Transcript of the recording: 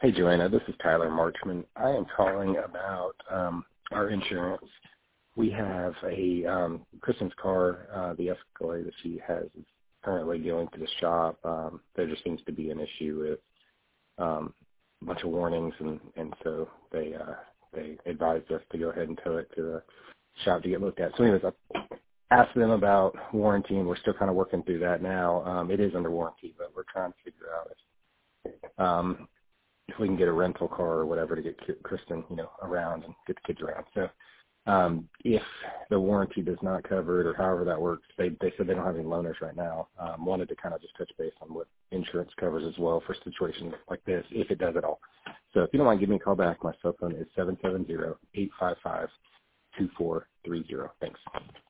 Hey, Joanna, this is Tyler Marchman. I am calling about our insurance. We have a Kristen's car, the Escalade that she has is currently going to the shop. There just seems to be an issue with a bunch of warnings, and so they advised us to go ahead and tow it to the shop to get looked at. So anyways, I asked them about warranty, and we're still kind of working through that now. It is under warranty, but we're trying to figure out if we can get a rental car or whatever to get Kristen, around and get the kids around. So if the warranty does not cover it or however that works, they said they don't have any loaners right now. Wanted to kind of just touch base on what insurance covers as well for situations like this, if it does at all. So if you don't mind, give me a call back. My cell phone is 770-855-2430. Thanks.